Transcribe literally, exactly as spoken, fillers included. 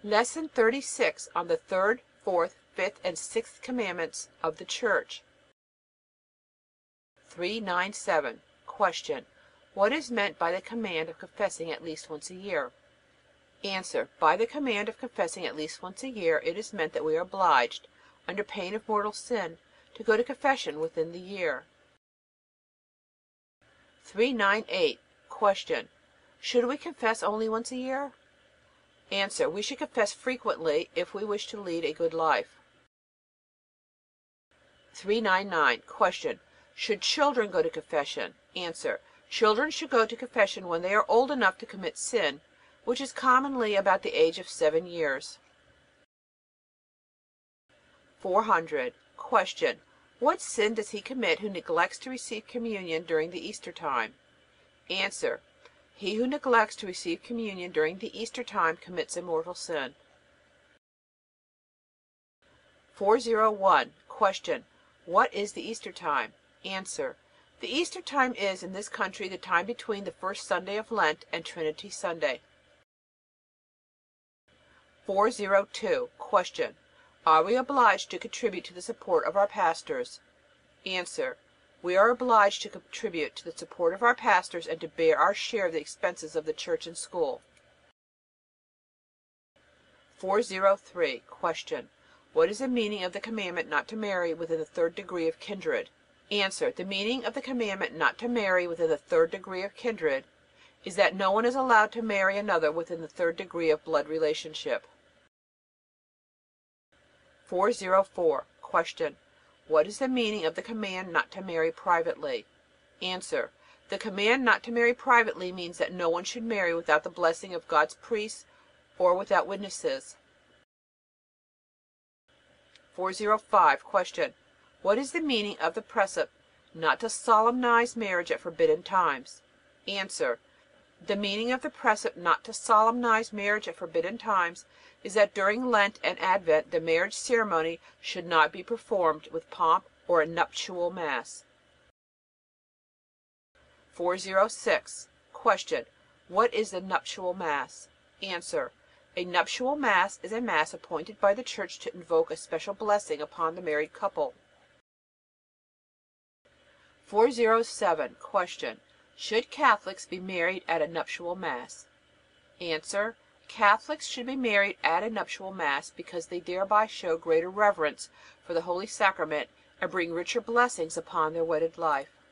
Lesson thirty-six on the third, fourth, fifth, and sixth Commandments of the Church. three ninety-seven. Q. What is meant by the command of confessing at least once a year? A. By the command of confessing at least once a year it is meant that we are obliged, under pain of mortal sin, to go to confession within the year. three ninety-eight. Q. Should we confess only once a year? A. We should confess frequently if we wish to lead a good life. three ninety-nine. Q. Should children go to confession? A. Children should go to confession when they are old enough to commit sin, which is commonly about the age of seven years. four hundred. Q. What sin does he commit who neglects to receive Communion during the Easter time? A. He who neglects to receive Communion during the Easter time commits a mortal sin. four oh one. Q. What is the Easter time? A. The Easter time is, in this country, the time between the first Sunday of Lent and Trinity Sunday. four oh two. Q. Are we obliged to contribute to the support of our pastors? A. We are obliged to contribute to the support of our pastors and to bear our share of the expenses of the church and school. four oh three. Q. What is the meaning of the commandment not to marry within the third degree of kindred? A. The meaning of the commandment not to marry within the third degree of kindred is that no one is allowed to marry another within the third degree of blood relationship. four oh four. Q. What is the meaning of the command not to marry privately? A. The command not to marry privately means that no one should marry without the blessing of God's priests or without witnesses. four oh five. Q. What is the meaning of the precept not to solemnize marriage at forbidden times? A. The meaning of the precept not to solemnize marriage at forbidden times is that during Lent and Advent the marriage ceremony should not be performed with pomp or a nuptial Mass. four oh six. Q. What is the nuptial Mass? A. A nuptial Mass is a Mass appointed by the Church to invoke a special blessing upon the married couple. four oh seven. Q. Should Catholics be married at a nuptial Mass? A. Catholics should be married at a nuptial Mass because they thereby show greater reverence for the Holy Sacrament and bring richer blessings upon their wedded life.